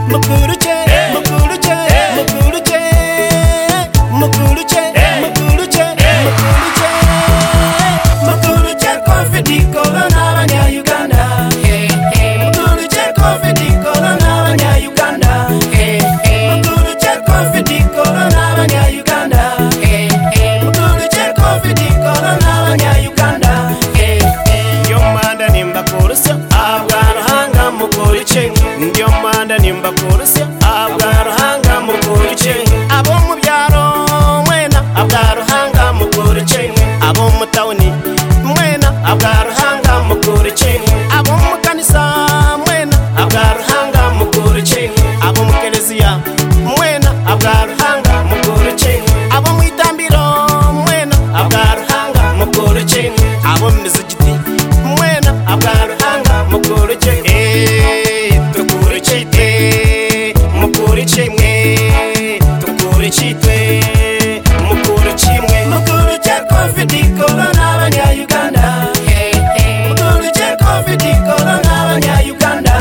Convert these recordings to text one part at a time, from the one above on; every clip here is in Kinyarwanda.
mukuruche, mukuruche, mukuruche, mukuruche, mukuruche, mukuruche, mukuruche, confidiko n'abanya Uganda. Mukuruche, confidiko n'abanya Uganda. Mukuruche, confidiko n'abanya Uganda. Mukuruche, confidiko n'abanya Uganda. Ndio manda nimba kurusya abwaruhanga mukuruche. Ndio manda nimba kurusya abwaruhanga mukuruche. Abo mu byaro mwena abwaruhanga mukuruche. Abo mu tawuni mwena abwaruhanga mukuruche. Abo mu kanisa mwena abwaruhanga mukuruche. Abo mu keleziya mwena abwaruhanga mukuruche. Abo mu itambiro mwena abwaruhanga mukuruche. Abo mu mizigiti mwena abwaruhanga mukuruche. Tukuruche mukuruche mwe tukuruche twe mukuruche mwe mukuruche confidiko n'abanya Uganda. Mukuruche confidiko n'abanya Uganda.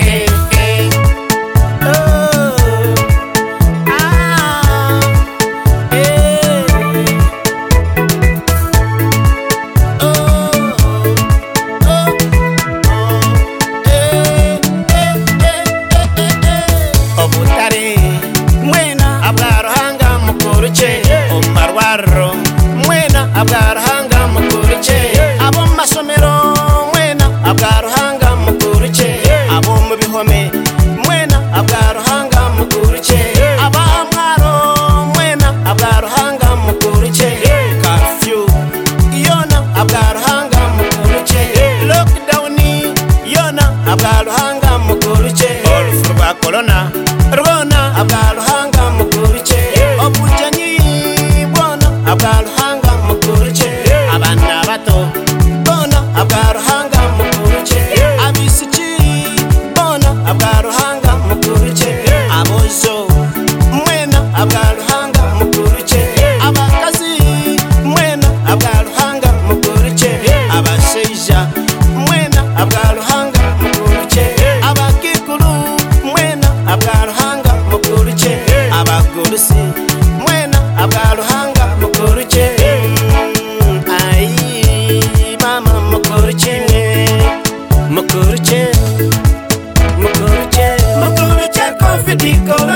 Obutare mwena abwaruhanga mukuruche. Omarwaro mwena abwaruhanga mukuruche. Abo mu masomero mwena abwaruhanga mukuruche. Abo mu bihome mwena abwaruhanga mukuruche. Abamwaro mwena abwaruhanga mukuruche. Curfew yona abwaruhanga mukuruche. Lockdown yona abwaruhanga mukuruche. Olufu rwa corona rwona abwaruhanga mukuruche. Obujani bwona abwaruhanga mukuruche. Abana bato bona abwaruhanga mukuruche. Abisiki bona abwaruhanga mukuruche. Abozo mwena abwaruhanga mukuruche. Abakazi mwena abwaruhanga mukuruche. Abasheija mwena abwaruhanga mukuruche. Abakikulu mwena abwaruhanga mukuruche. Abagurusi mwena abwaruhanga mukuruche. Ai mama mukuruche mukuruche mukuruche mukuruche confidiko